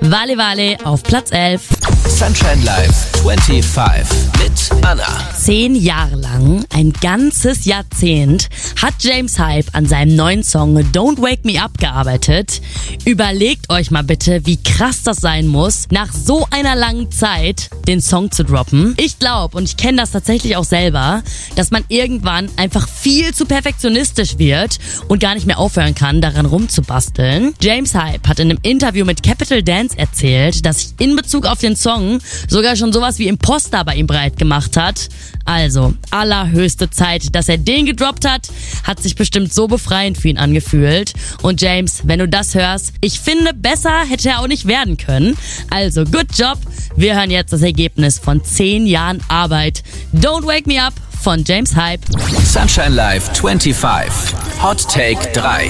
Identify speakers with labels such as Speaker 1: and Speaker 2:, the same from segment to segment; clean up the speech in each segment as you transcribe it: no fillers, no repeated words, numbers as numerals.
Speaker 1: Vale Vale auf Platz 11.
Speaker 2: Sunshine Live 25 mit Anna.
Speaker 1: 10 Jahre lang, ein ganzes Jahrzehnt, hat James Hype an seinem neuen Song Don't Wake Me Up gearbeitet. Überlegt euch mal bitte, wie krass das sein muss, nach so einer langen Zeit den Song zu droppen. Ich glaube, und ich kenne das tatsächlich auch selber, dass man irgendwann einfach viel zu perfektionistisch wird und gar nicht mehr aufhören kann, daran rumzubasteln. James Hype hat in einem Interview mit Capital Dance erzählt, dass sich in Bezug auf den Song sogar schon sowas wie Imposter bei ihm breit gemacht hat. Also, allerhöchste Zeit, dass er den gedroppt hat. Hat sich bestimmt so befreiend für ihn angefühlt. Und James, wenn du das hörst, ich finde, besser hätte er auch nicht werden können. Also, good job. Wir hören jetzt das Ergebnis von 10 Jahren Arbeit. Don't Wake Me Up von James Hype.
Speaker 2: Sunshine Live 25 Hot Take 3.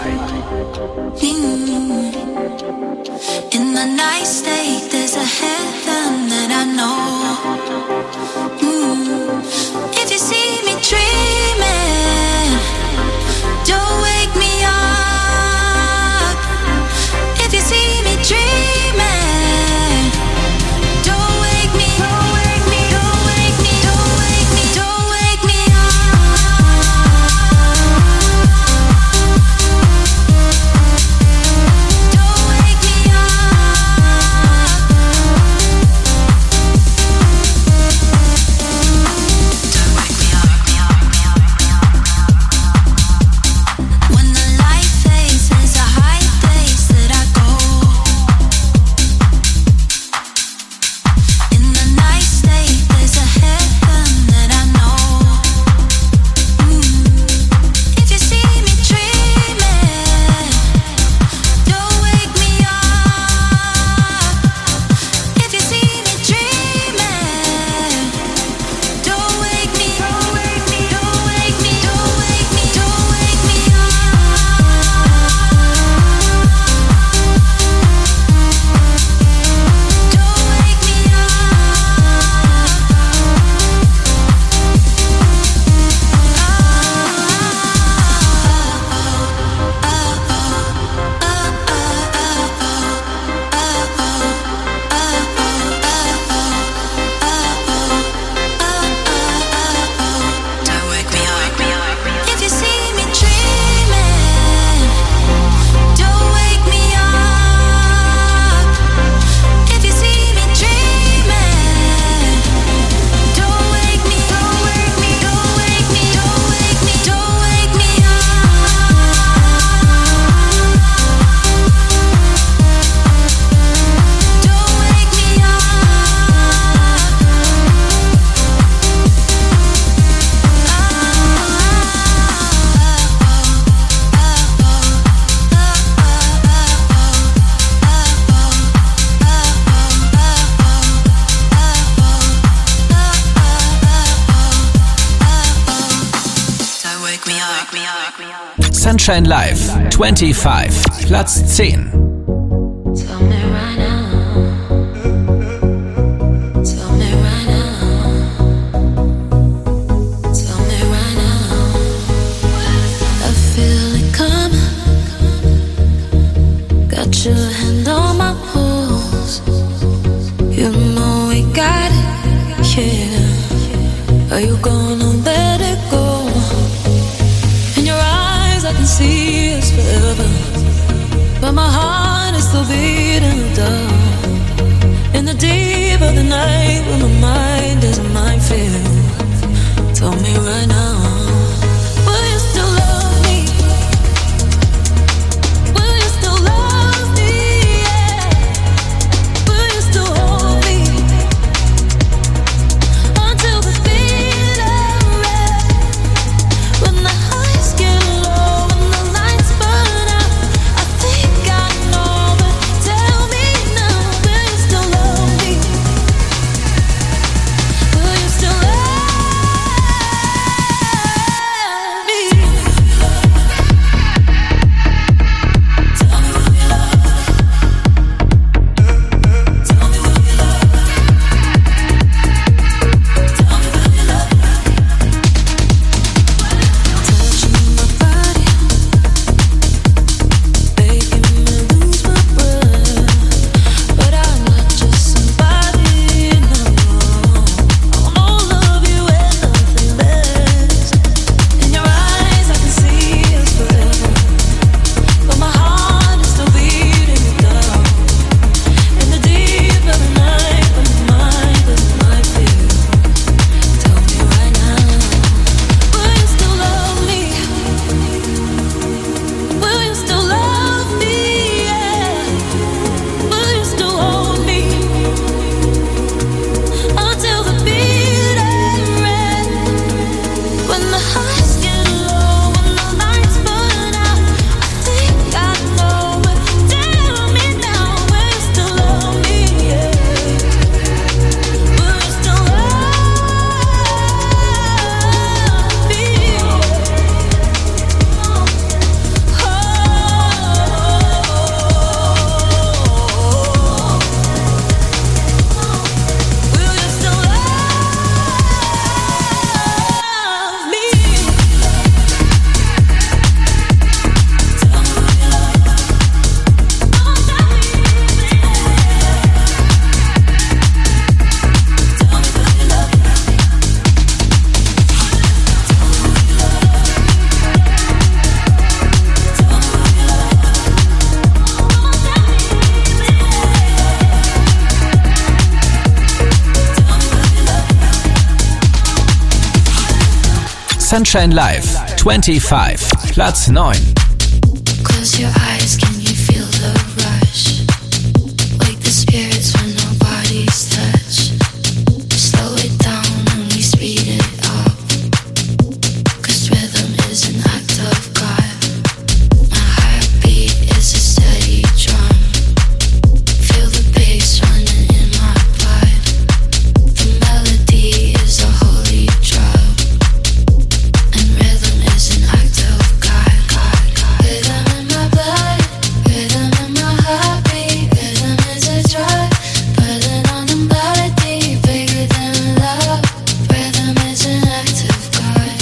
Speaker 3: In the night state, there's a heaven that I know. If you see me dreaming, don't wake me up. If you see me dreaming, don't wake me, don't wake me, don't wake me, don't wake me, don't wake me
Speaker 2: Sunshine Live 25 Platz 10.
Speaker 3: Your hand on my pulse, you know we got it, yeah. Are you gonna let it go? In your eyes I can see us forever, but my heart is still beating the dark. In the deep of the night when my mind is a minefield, tell me right now, will you still love me? Will you still love me?
Speaker 2: Sunshine Live 25, Platz 9.
Speaker 3: Close your eyes, can you feel the rush? Wake the spirits when nobody's touch. Slow it down and we speed it up. 'Cause rhythm is an act of God. My heartbeat is a steady drum. Feel the bass running in my blood. The melody is a holy drug. And rhythm is an act of God. Rhythm in my blood, rhythm in my heartbeat. Rhythm is a drug, pulling on the melody, bigger than love. Rhythm is an act of God.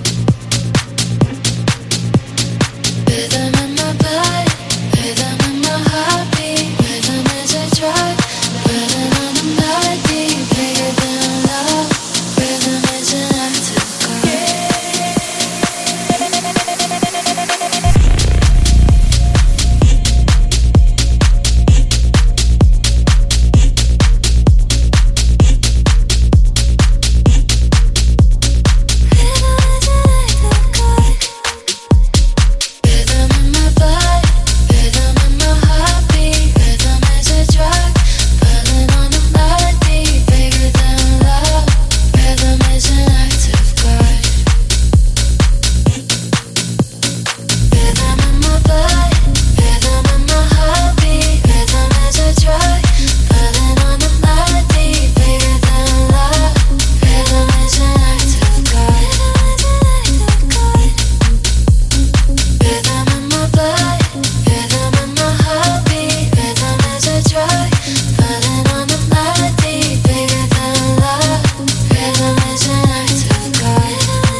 Speaker 3: Rhythm in my blood, rhythm in my heartbeat. Rhythm is a drug, pulling on the melody, bigger than love. Rhythm is an act of God. Rhythm in my blood, rhythm in my heartbeat. Rhythm is a drug, pulling on the melody, bigger than love. Rhythm is an act of God. Rhythm in my blood, rhythm in my heartbeat. Rhythm is a drug, pulling on the melody, bigger than love. Rhythm is an act of God. Rhythm in my blood, rhythm in my heartbeat. Rhythm is a drug, pulling on the melody, bigger than love. Rhythm is an act of God.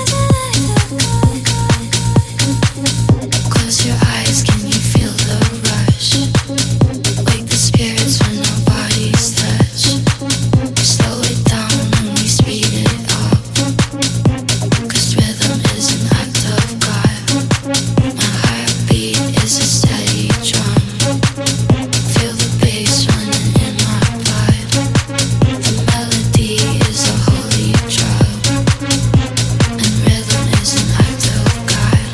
Speaker 3: Close your eyes, can you feel the rush? Wake the spirits when nobody's touch. Slow it down and we speed it up. 'Cause rhythm is an act of God. My heartbeat is a steady drum. Feel the bass running in my blood. The melody is a holy drug. And rhythm is an act of God.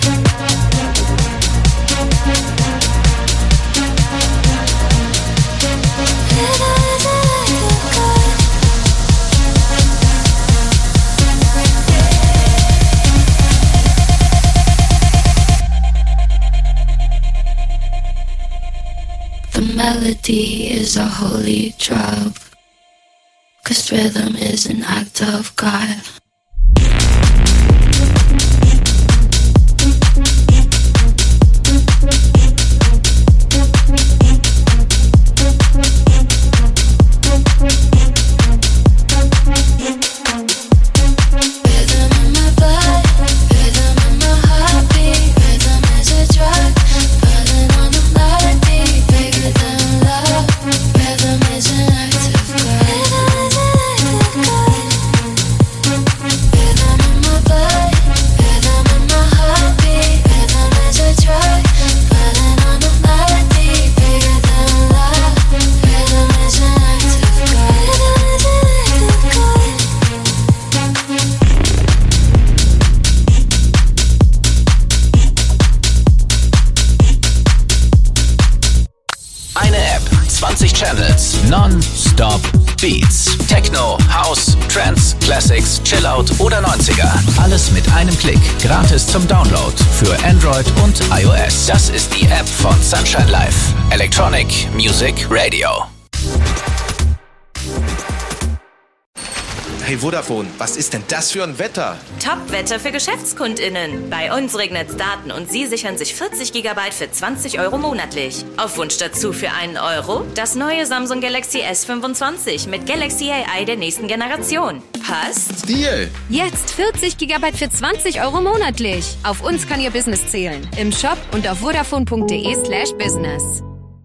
Speaker 3: The melody is a holy drug. 'Cause rhythm is an act of God. Rhythm in my blood, rhythm in my heartbeat. Rhythm is a drug, pulling on the melody, bigger than love. Rhythm is an act of God. Rhythm in my blood, rhythm in my heartbeat. Rhythm is a drug, pulling on the melody, bigger than love. Rhythm is an act of God.
Speaker 2: Eine App, 20 Channels, Non-Stop Beats. Techno, House, Trance, Classics, Chillout oder 90er. Alles mit einem Klick. Gratis zum Download für Android und iOS. Das ist die App von Sunshine Live. Electronic Music Radio.
Speaker 4: Hey Vodafone, was ist denn das für ein Wetter?
Speaker 5: Top-Wetter für GeschäftskundInnen. Bei uns regnet's Daten und Sie sichern sich 40 GB für 20 € monatlich. Auf Wunsch dazu für einen Euro das neue Samsung Galaxy S25 mit Galaxy AI der nächsten Generation. Passt?
Speaker 4: Deal!
Speaker 6: Jetzt 40 GB für 20 € monatlich. Auf uns kann Ihr Business zählen. Im Shop und auf vodafone.de/business.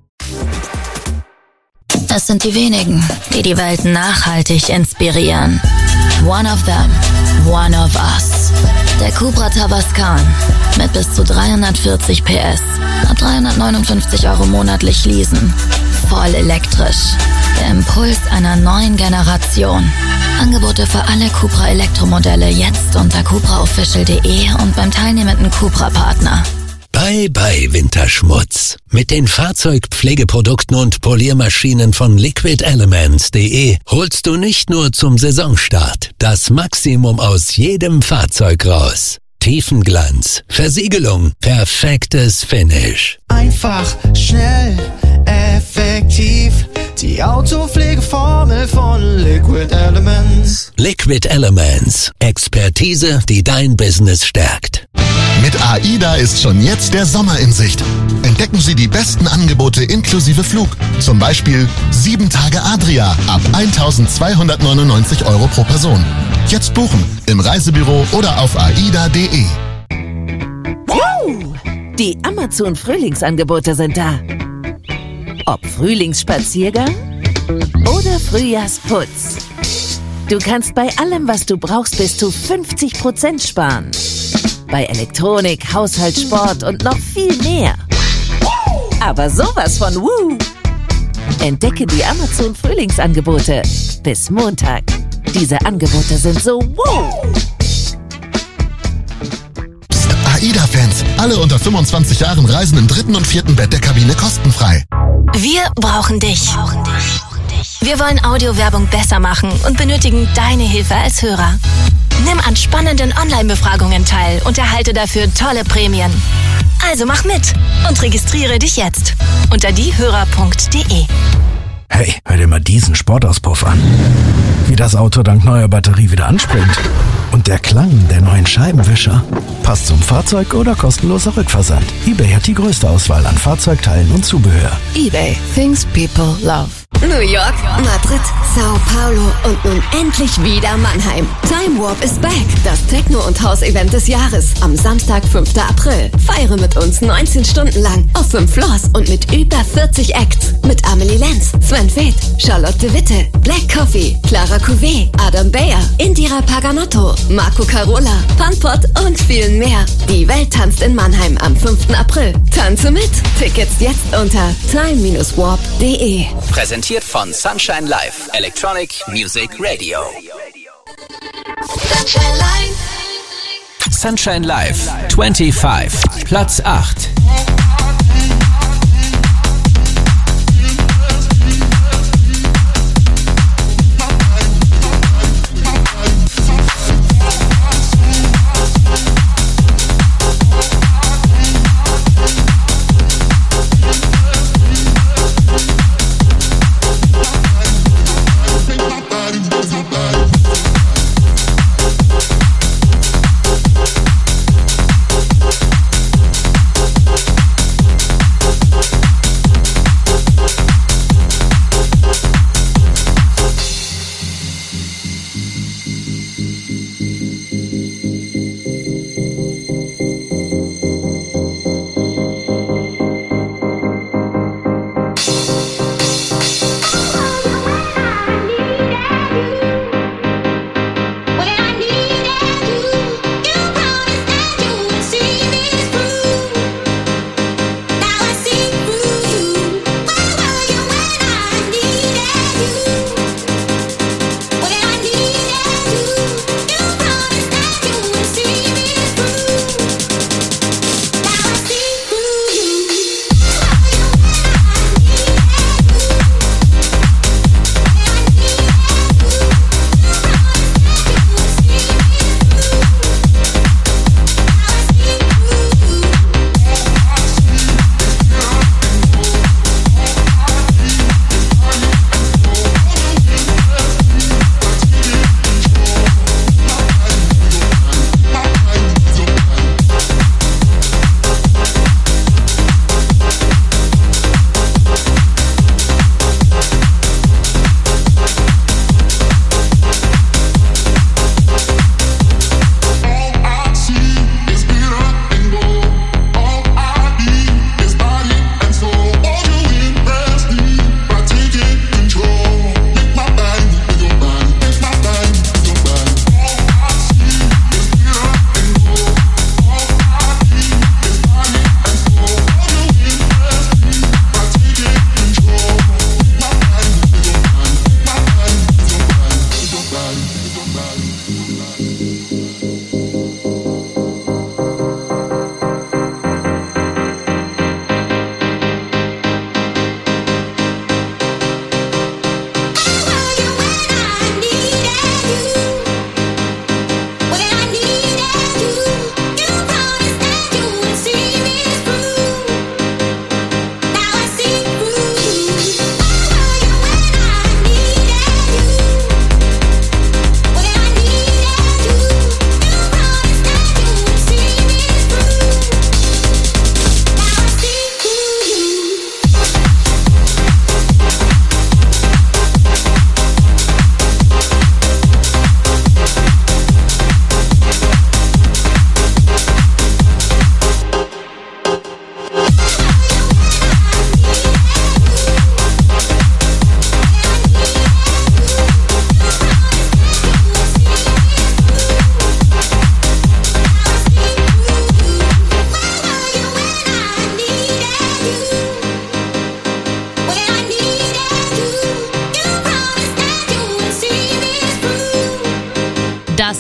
Speaker 7: Es sind die wenigen, die die Welt nachhaltig inspirieren. One of them, one of us. Der Cupra Tavascan mit bis zu 340 PS. Ab 359 € monatlich leasen. Voll elektrisch. Der Impuls einer neuen Generation. Angebote für alle Cupra Elektromodelle jetzt unter cupraofficial.de und beim teilnehmenden Cupra-Partner.
Speaker 8: Bye bye Winterschmutz. Mit den Fahrzeugpflegeprodukten und Poliermaschinen von liquidelements.de holst du nicht nur zum Saisonstart das Maximum aus jedem Fahrzeug raus. Tiefenglanz, Versiegelung, perfektes Finish.
Speaker 9: Einfach, schnell, effektiv. Die Autopflegeformel von Liquid Elements.
Speaker 8: Liquid Elements. Expertise, die dein Business stärkt.
Speaker 10: Mit AIDA ist schon jetzt der Sommer in Sicht. Entdecken Sie die besten Angebote inklusive Flug. Zum Beispiel 7 Tage Adria ab 1.299 € pro Person. Jetzt buchen im Reisebüro oder auf aida.de.
Speaker 11: Die Amazon-Frühlingsangebote sind da. Ob Frühlingsspaziergang oder Frühjahrsputz. Du kannst bei allem, was du brauchst, bis zu 50% sparen. Bei Elektronik, Haushalt, Sport und noch viel mehr. Aber sowas von Woo! Entdecke die Amazon-Frühlingsangebote bis Montag. Diese Angebote sind so wow!
Speaker 10: Psst, AIDA-Fans, alle unter 25 Jahren reisen im 3. und 4. Bett der Kabine kostenfrei.
Speaker 7: Wir brauchen dich. Wir wollen Audiowerbung besser machen und benötigen deine Hilfe als Hörer. Nimm an spannenden Online-Befragungen teil und erhalte dafür tolle Prämien. Also mach mit und registriere dich jetzt unter diehörer.de.
Speaker 12: Hey, hör dir mal diesen Sportauspuff an. Wie das Auto dank neuer Batterie wieder anspringt. Und der Klang der neuen Scheibenwischer. Passt zum Fahrzeug oder kostenloser Rückversand. eBay hat die größte Auswahl an Fahrzeugteilen und Zubehör.
Speaker 13: eBay. Things people love.
Speaker 14: New York, Madrid, Sao Paulo und nun endlich wieder Mannheim. Time Warp is back, das Techno- und House-Event des Jahres. Am Samstag, 5. April. Feiere mit uns 19 Stunden lang auf 5 Floors und mit über 40 Acts. Mit Amelie Lenz, Sven Feth, Charlotte Witte, Black Coffee, Clara Couvé, Adam Bayer, Indira Paganotto, Marco Carola, Panpot und vielen mehr. Die Welt tanzt in Mannheim am 5. April. Tanze mit. Tickets jetzt unter time-warp.de.
Speaker 2: Präsentiert von Sunshine Live, Electronic Music Radio. Sunshine Live, 25, Platz 8.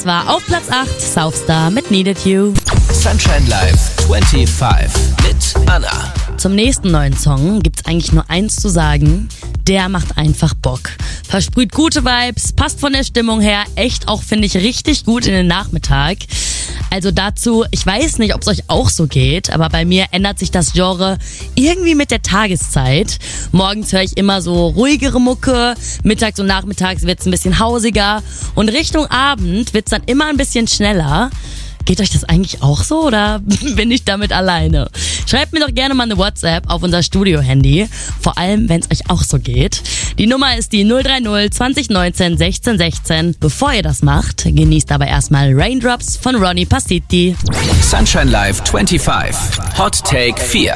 Speaker 1: war auf Platz 8 Southstar mit Needed You.
Speaker 2: Sunshine Live 25 mit Anna.
Speaker 1: Zum nächsten neuen Song gibt's eigentlich nur eins zu sagen. Der macht einfach Bock. Versprüht gute Vibes, passt von der Stimmung her echt auch, finde ich, richtig gut in den Nachmittag. Also dazu, ich weiß nicht, ob es euch auch so geht, aber bei mir ändert sich das Genre irgendwie mit der Tageszeit. Morgens höre ich immer so ruhigere Mucke, mittags und nachmittags wird's ein bisschen hausiger und Richtung Abend wird's dann immer ein bisschen schneller. Geht euch das eigentlich auch so oder bin ich damit alleine? Schreibt mir doch gerne mal eine WhatsApp auf unser Studio-Handy, vor allem wenn es euch auch so geht. Die Nummer ist die 030 2019 1616. Bevor ihr das macht, genießt aber erstmal Raindrops von Ronnie Passiti.
Speaker 2: Sunshine Live 25 Hot Take 4.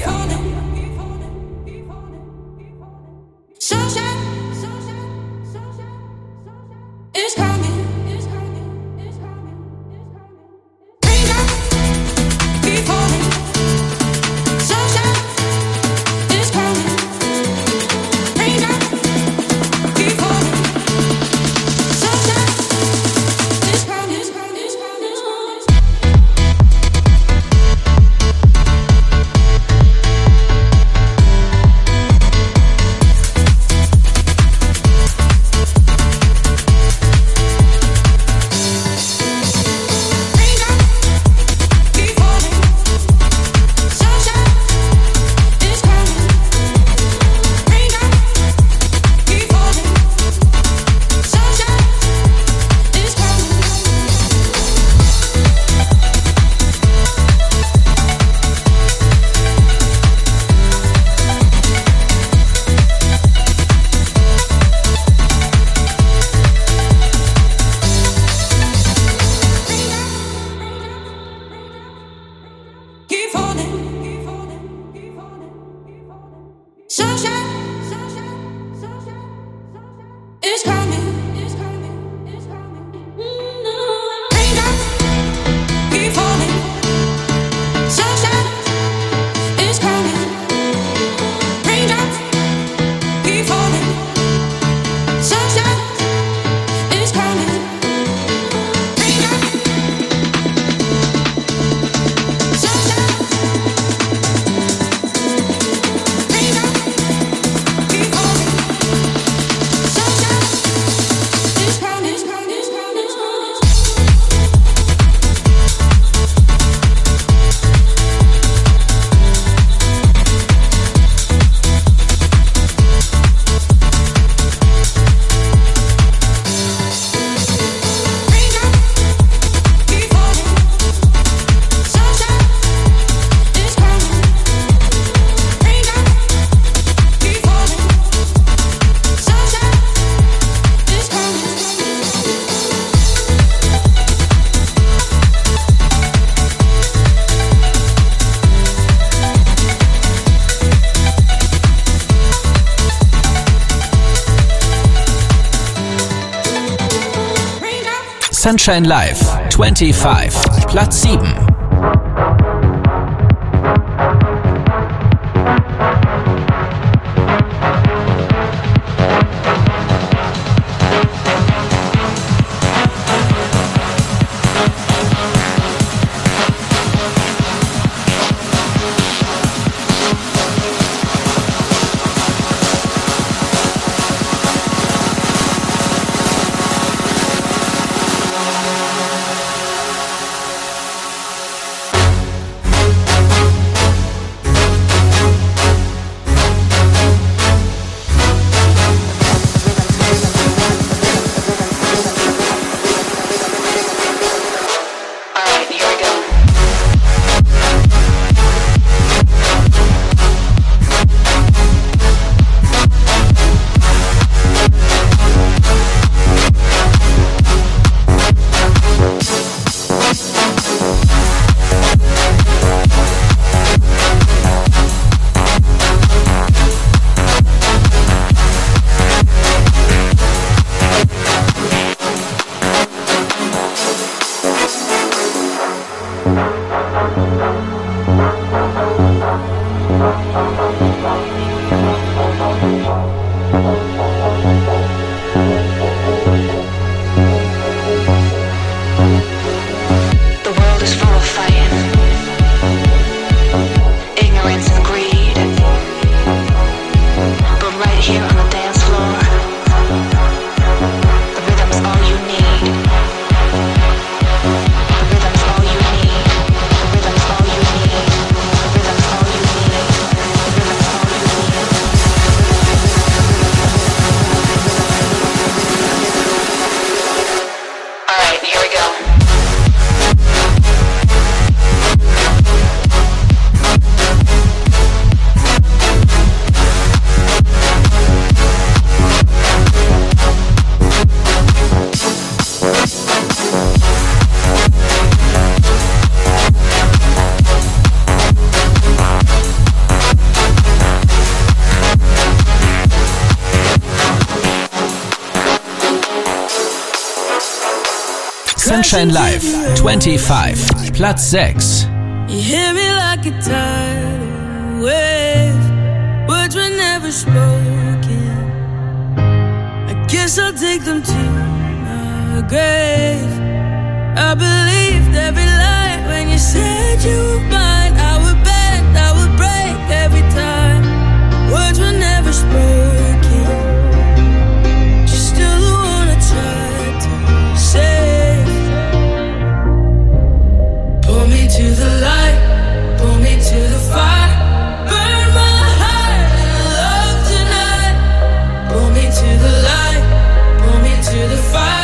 Speaker 2: Sunshine Live 25, Platz 7. Sunshine Live 25, Platz 6.
Speaker 3: You hear me like a tidal wave, words were never spoken. I guess I'll take them to my grave. I believed every lie when you said you were mine. I would bend, I would break every time. Words were never spoken. You're still the one I tried to save. Pull me to the light, pull me to the fire. Burn my heart in love tonight. Pull me to the light, pull me to the fire.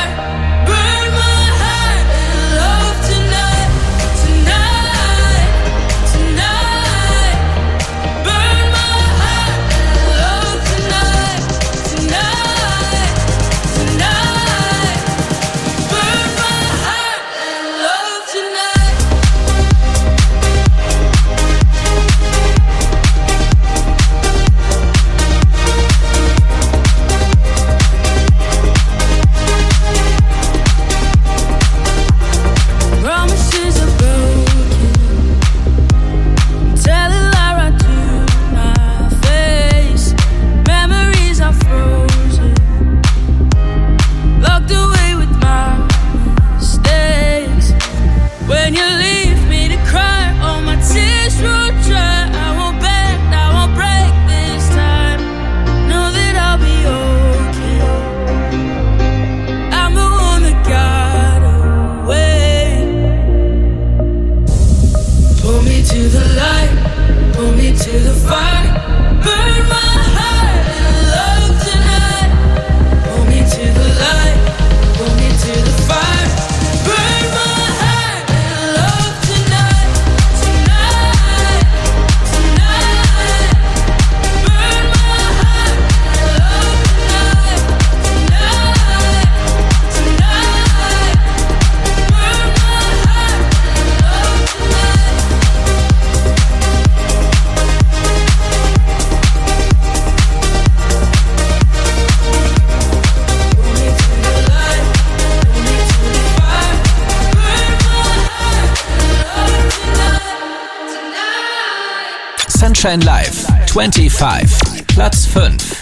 Speaker 2: Sunshine Live 25, Platz 5.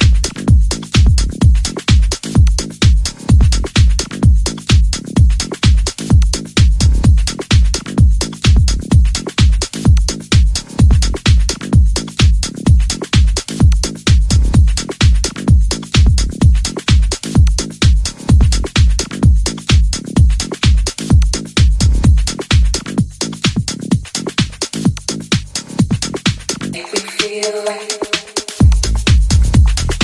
Speaker 3: Feel like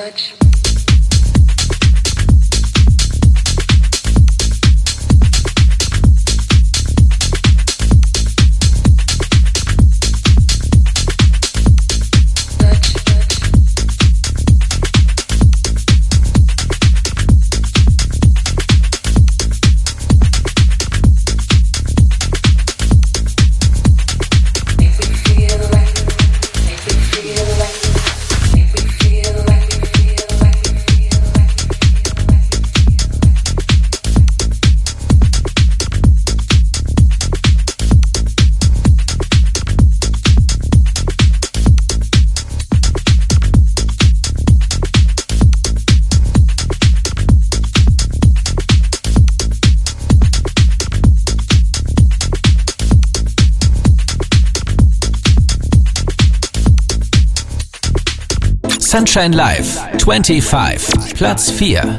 Speaker 2: Sunshine Live 25, Platz 4.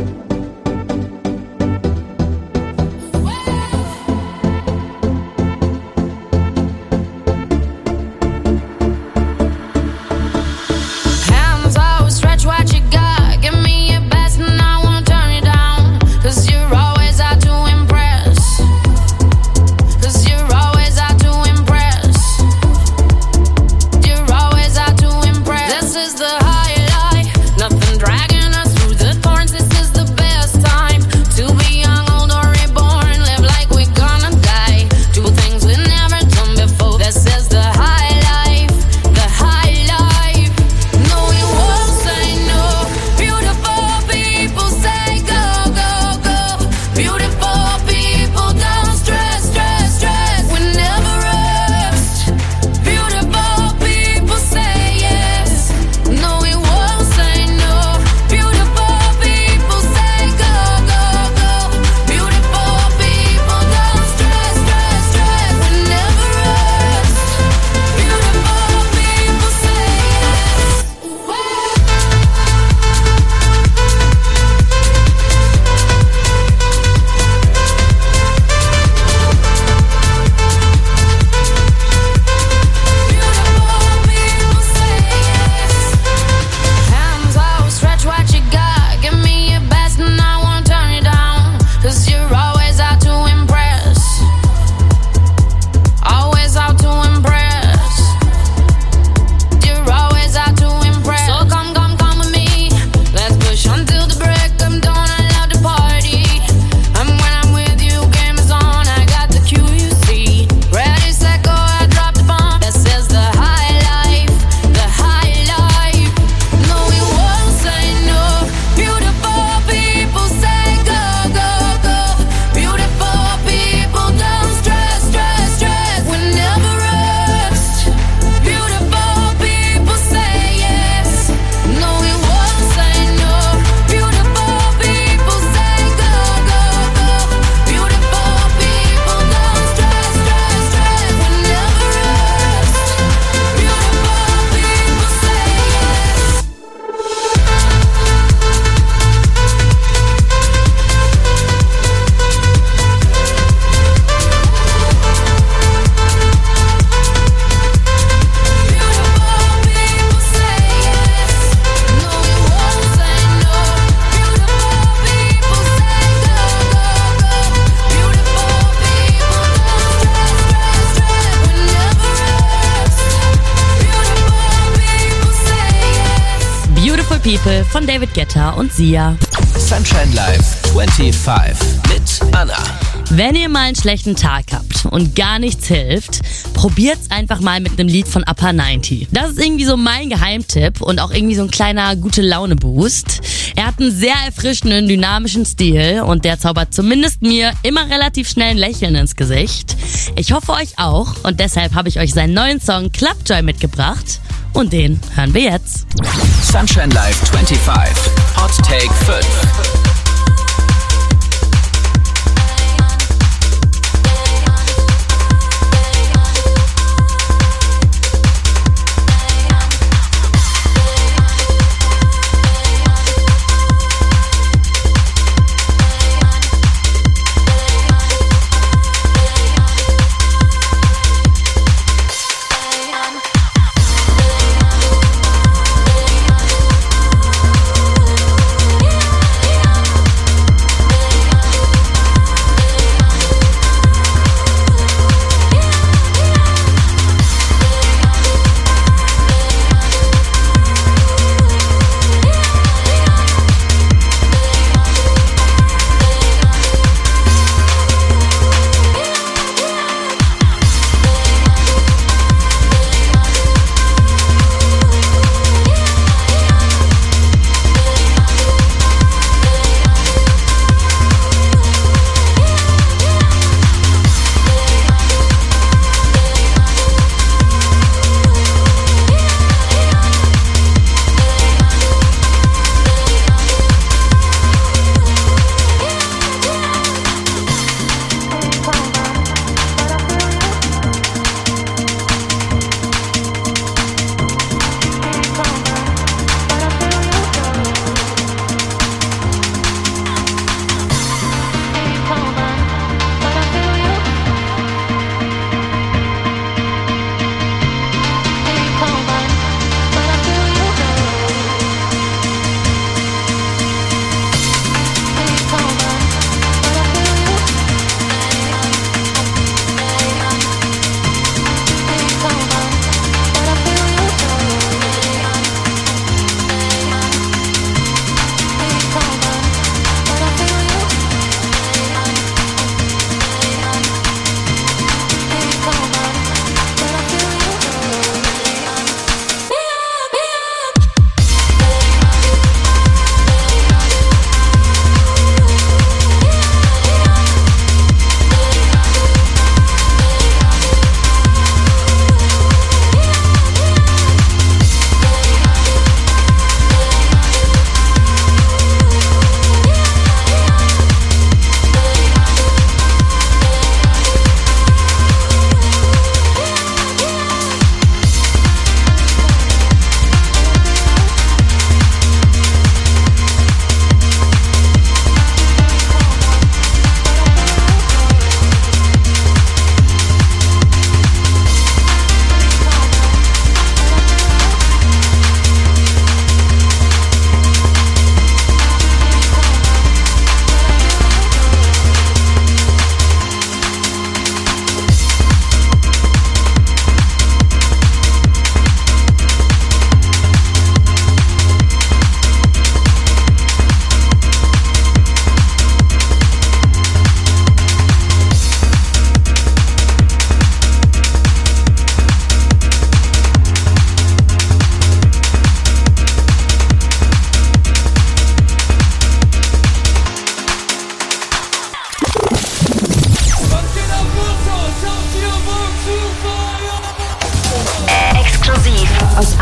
Speaker 1: People von David Guetta und Sia.
Speaker 2: Sunshine Live 25 mit Anna.
Speaker 1: Wenn ihr mal einen schlechten Tag habt und gar nichts hilft, probiert's einfach mal mit einem Lied von Upper 90. Das ist irgendwie so mein Geheimtipp und auch irgendwie so ein kleiner Gute-Laune-Boost. Er hat einen sehr erfrischenden, dynamischen Stil und der zaubert zumindest mir immer relativ schnell ein Lächeln ins Gesicht. Ich hoffe euch auch und deshalb habe ich euch seinen neuen Song Clubjoy mitgebracht und den hören wir jetzt.
Speaker 2: Sunshine Live 25, Hot Take 5.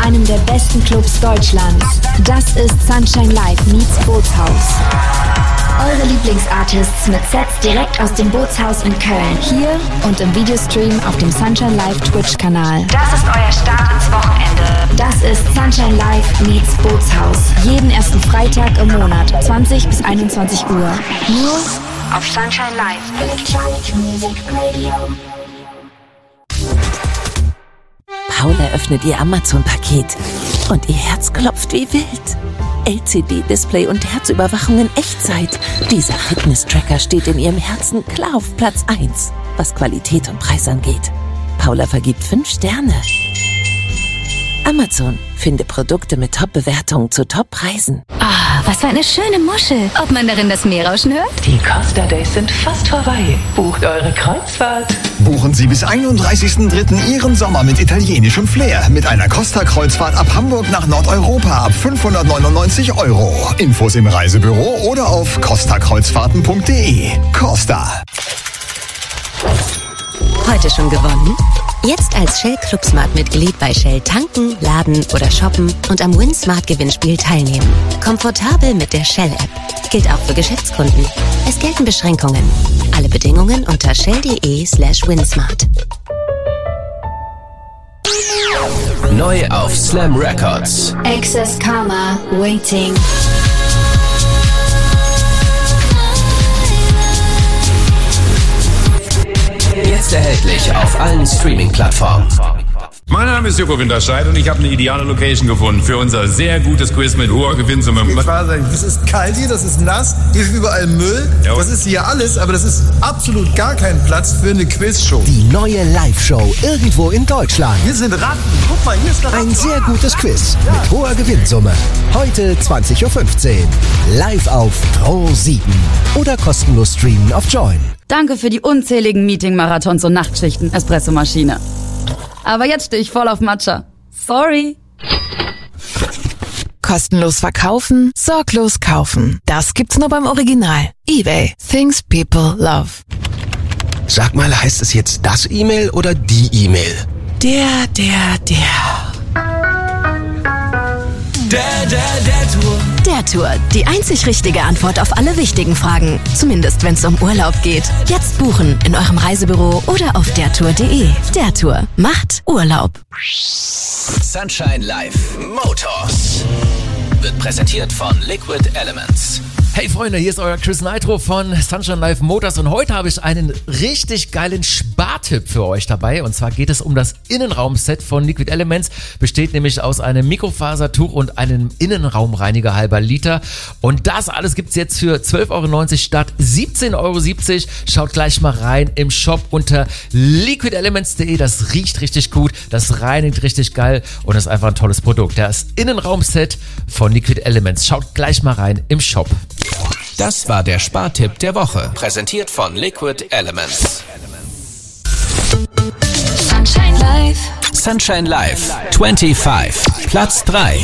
Speaker 15: einem der besten Clubs Deutschlands. Das ist Sunshine Live meets Bootshaus. Eure Lieblingsartists mit Sets direkt aus dem Bootshaus in Köln. Hier und im Videostream auf dem Sunshine Live Twitch-Kanal. Das ist euer Start ins Wochenende. Das ist Sunshine Live meets Bootshaus. Jeden ersten Freitag im Monat, 20 bis 21 Uhr. Nur auf Sunshine Live. Electronic Music Radio.
Speaker 11: Paula öffnet ihr Amazon-Paket und ihr Herz klopft wie wild. LCD-Display und Herzüberwachung in Echtzeit. Dieser Fitness-Tracker steht in ihrem Herzen klar auf Platz 1, was Qualität und Preis angeht. Paula vergibt 5 Sterne. Amazon. Finde Produkte mit Top-Bewertungen zu Top-Preisen.
Speaker 6: Ah, was für eine schöne Muschel. Ob man darin das Meerrauschen hört?
Speaker 16: Die Costa Days sind fast vorbei. Bucht eure Kreuzfahrt.
Speaker 17: Buchen Sie bis 31.03. Ihren Sommer mit italienischem Flair. Mit einer Costa-Kreuzfahrt ab Hamburg nach Nordeuropa ab 599 €. Infos im Reisebüro oder auf costakreuzfahrten.de. Costa.
Speaker 18: Heute schon gewonnen? Jetzt als Shell Club Smart Mitglied bei Shell tanken, laden oder shoppen und am Win Smart Gewinnspiel teilnehmen. Komfortabel mit der Shell App. Gilt auch für Geschäftskunden. Es gelten Beschränkungen. Alle Bedingungen unter shell.de/winsmart.
Speaker 2: Neu auf Slam Records.
Speaker 15: Access Karma, Waiting.
Speaker 2: Jetzt erhältlich auf allen Streaming-Plattformen.
Speaker 19: Mein Name ist Joko Winterscheid und ich habe eine ideale Location gefunden für unser sehr gutes Quiz mit hoher Gewinnsumme.
Speaker 20: Das ist kalt hier, das ist nass, hier ist überall Müll, das ist hier alles, aber das ist absolut gar kein Platz für eine Quizshow.
Speaker 21: Die neue Live-Show irgendwo in Deutschland.
Speaker 20: Hier sind Ratten, guck mal, hier ist der Ratten.
Speaker 21: Ein sehr gutes Quiz mit hoher Gewinnsumme. Heute 20.15 Uhr. Live auf Pro7 oder kostenlos streamen auf Join.
Speaker 22: Danke für die unzähligen Meeting-Marathons und Nachtschichten, Espressomaschine. Aber jetzt stehe ich voll auf Matcha. Sorry.
Speaker 13: Kostenlos verkaufen, sorglos kaufen. Das gibt's nur beim Original. eBay. Things people love.
Speaker 23: Sag mal, heißt es jetzt das E-Mail oder die E-Mail?
Speaker 13: Der
Speaker 18: Tour. Der Tour. Die einzig richtige Antwort auf alle wichtigen Fragen. Zumindest, wenn es um Urlaub geht. Jetzt buchen in eurem Reisebüro oder auf dertour.de. Der Tour. Macht Urlaub.
Speaker 2: Sunshine Live Motors wird präsentiert von Liquid Elements.
Speaker 24: Hey Freunde, hier ist euer Chris Nitro von Sunshine Live Motors und heute habe ich einen richtig geilen Spartipp für euch dabei. Und zwar geht es um das Innenraumset von Liquid Elements. Besteht nämlich aus einem Mikrofasertuch und einem Innenraumreiniger halber Liter. Und das alles gibt's jetzt für 12,90 € statt 17,70 €. Schaut gleich mal rein im Shop unter liquidelements.de. Das riecht richtig gut, das reinigt richtig geil und das ist einfach ein tolles Produkt. Das Innenraumset von Liquid Elements. Schaut gleich mal rein im Shop.
Speaker 2: Das war der Spartipp der Woche. Präsentiert von Liquid Elements.
Speaker 3: Sunshine Live.
Speaker 2: Sunshine Live 25. Platz 3.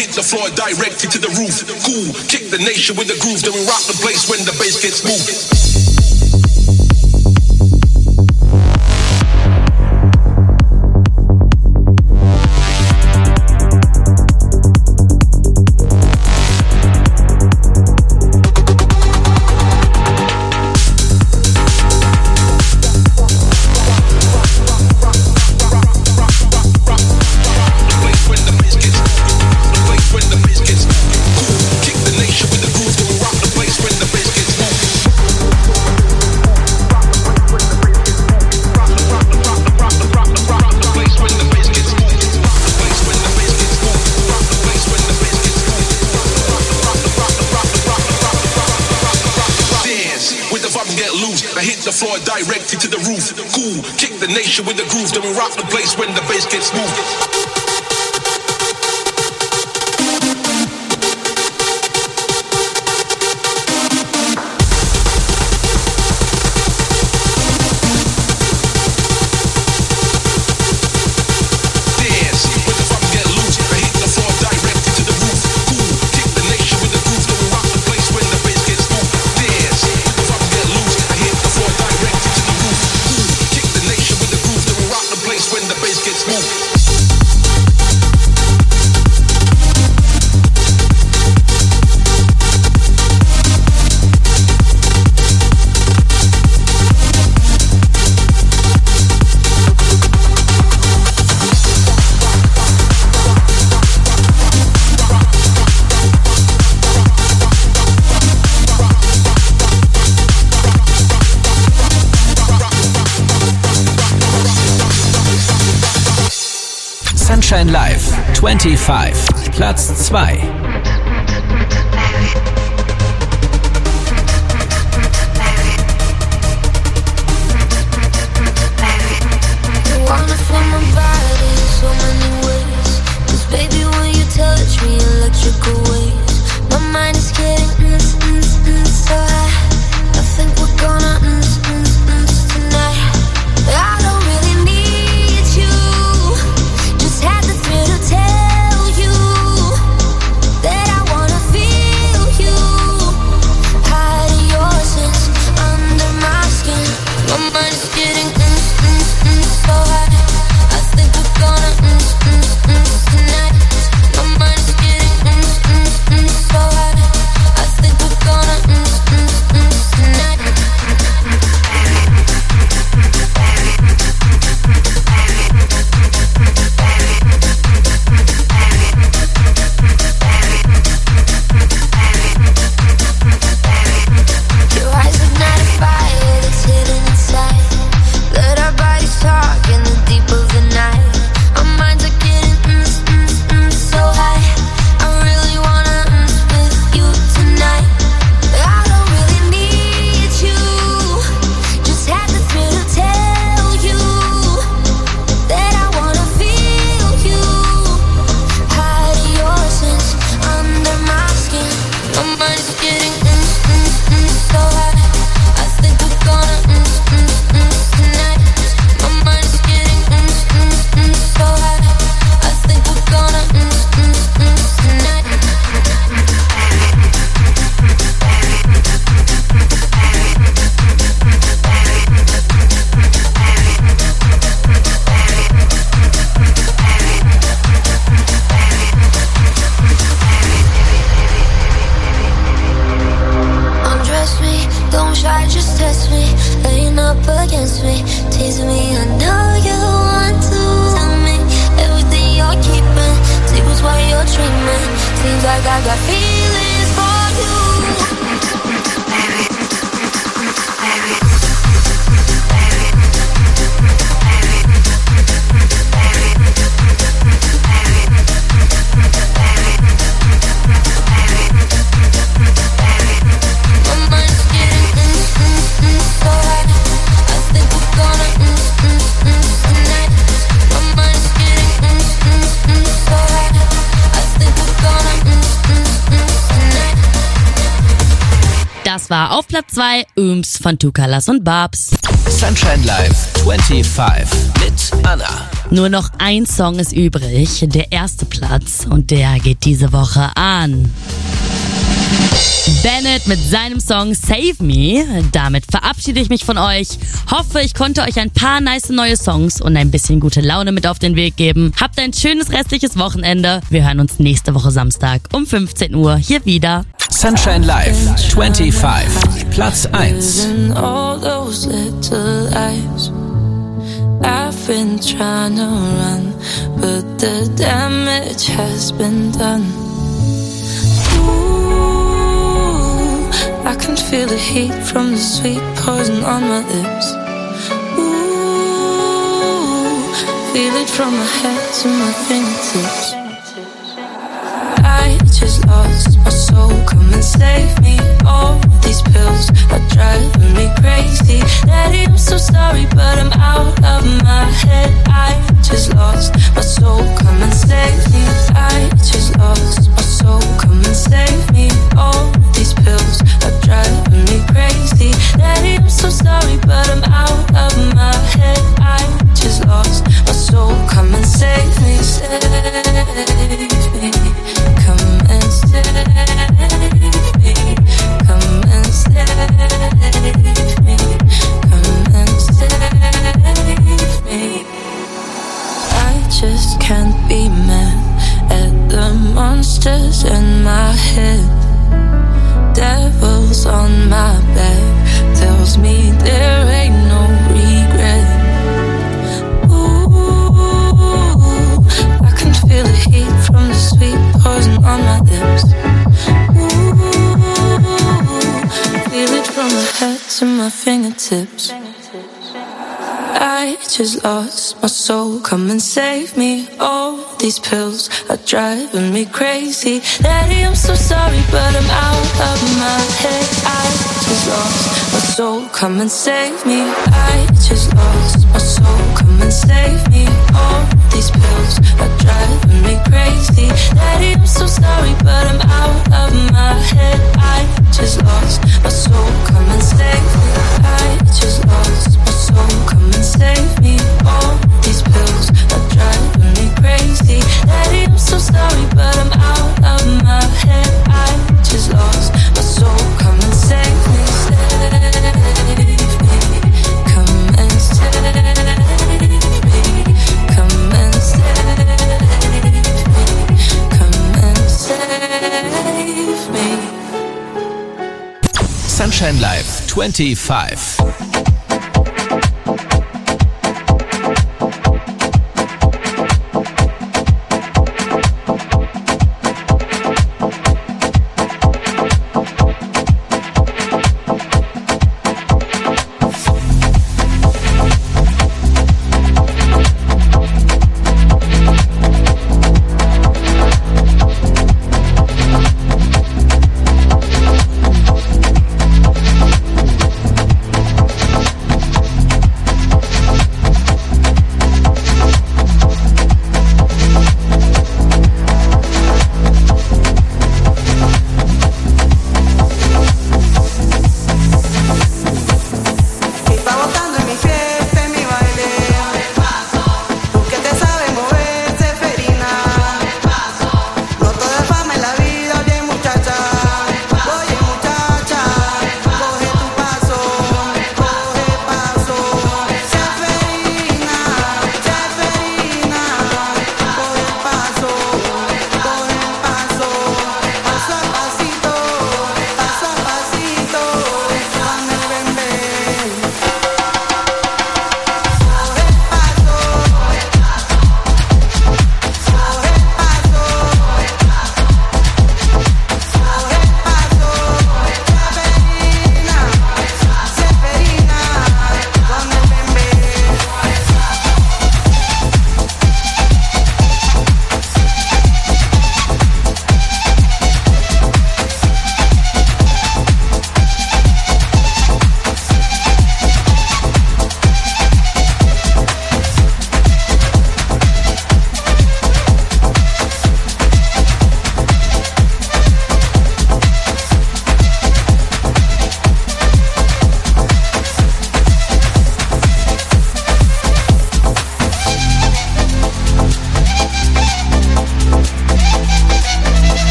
Speaker 25: Directly to the roof. Cool, kick the nation with the groove, then we rock the place when the bass gets moved.
Speaker 3: When the bass gets moved.
Speaker 2: Sunshine Live 25, Platz 2.
Speaker 3: Baby, when you touch me, electrical waves. My mind is getting so high. I think we're gonna tonight. I don't really need you. Just had the thrill to tell you that I wanna feel you. Hide your sins under my skin. My mind is getting so high. I think we're gonna tonight. My mind is getting so high. I think we're gonna tonight. Your eyes ignite a fire that's hidden inside. Let our bodies talk in the deep of the night. Our minds are getting so high. I really wanna with you tonight. I don't really need you. Just had the thrill to tell you that I wanna feel you. Hide your sins under my skin. My mind is getting so high. I think we're gonna tonight. My mind is getting so high. I think we're gonna tonight. Undress me, don't try, just test me. Laying up against me, teasing me. I know you want to tell me everything you're keeping. Secrets while you're dreaming. Seems like I got feelings for you. My mind's getting so high. I think we're gonna tonight. My mind's getting so high. I think we're gonna tonight.
Speaker 1: Das war auf Platz 2 Ooms von Tukalas und Babs.
Speaker 2: Sunshine Live 25 mit Anna.
Speaker 1: Nur noch ein Song ist übrig, der erste Platz, und der geht diese Woche an Bennett mit seinem Song Save Me. Damit verabschiede ich mich von euch. Hoffe, ich konnte euch ein paar nice neue Songs und ein bisschen gute Laune mit auf den Weg geben. Habt ein schönes restliches Wochenende. Wir hören uns nächste Woche Samstag um 15 Uhr hier wieder.
Speaker 2: Sunshine Live 25, Platz 1.
Speaker 3: All those little lies. I've been trying to run, but the damage has been done. Ooh, I can feel the heat from the sweet poison on my lips. Ooh, feel it from my head to my fingertips. I just lost my soul, come and save me. All these pills are driving me crazy. Daddy, I'm so sorry, but I'm out of my head. I just lost my soul, come and save me. I just lost my soul, come and save me. All these pills are driving me crazy. Daddy, I'm so sorry, but I'm out of my head. I just lost my soul, come and save me, save me. Come and save me. Come and save me. Come and save me. I just can't be mad at the monsters in my head. Devils on my back tells me there ain't no regret. Ooh, I can feel the heat from the sweet poison on my lips. Ooh, feel it from my head to my fingertips. I just lost my soul, come and save me. All these pills are driving me crazy. Daddy, I'm so sorry, but I'm out of my head. I just lost my soul, come and save me. I just lost my soul, come and save me. All these pills are driving me crazy. Daddy, I'm so sorry, but I'm out of my head. I just lost my soul, come and save me. I just lost my soul, come and save me. All these pills are driving me crazy. Daddy, I'm so sorry, but I'm out of my head. I just lost my soul, come and save me. Save me, come and save me. Come and save me. Come and save me.
Speaker 2: Sunshine Live 25.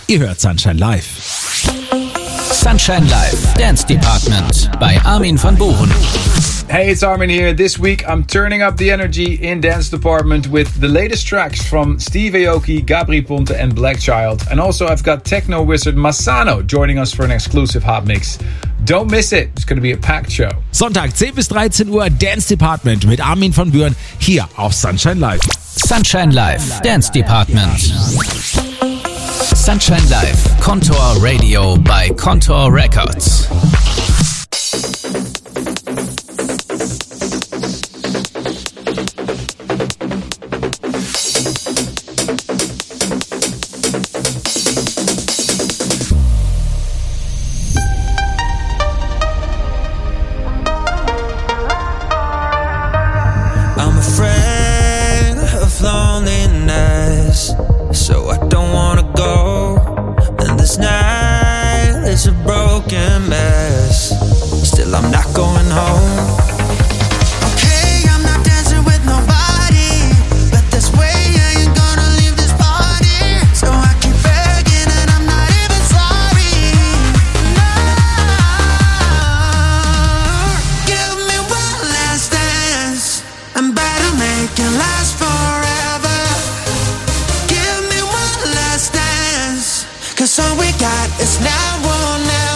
Speaker 4: Ihr hört Sunshine Live.
Speaker 2: Sunshine Live Dance Department bei Armin van Buuren.
Speaker 5: Hey, it's Armin here. This week I'm turning up the energy in Dance Department with the latest tracks from Steve Aoki, Gabri Ponte and Blackchild. And also I've got techno wizard Massano joining us for an exclusive hot mix. Don't miss it. It's going to be a packed show.
Speaker 4: Sonntag 10 bis 13 Uhr Dance Department mit Armin van Buuren hier auf Sunshine Live.
Speaker 2: Sunshine Live Dance Department. Sunshine Live Contour Radio bei Contour Records.
Speaker 8: I'm afraid of loneliness, so I don't wanna go. And this night is a broken mess. Still, I'm not going home. Okay, I'm not dancing with nobody, but this way I ain't gonna leave this party. So I keep begging and I'm not even sorry. No, give me one last dance. I'm better make it last forever. Give me one last dance, 'cause all we got is now or never.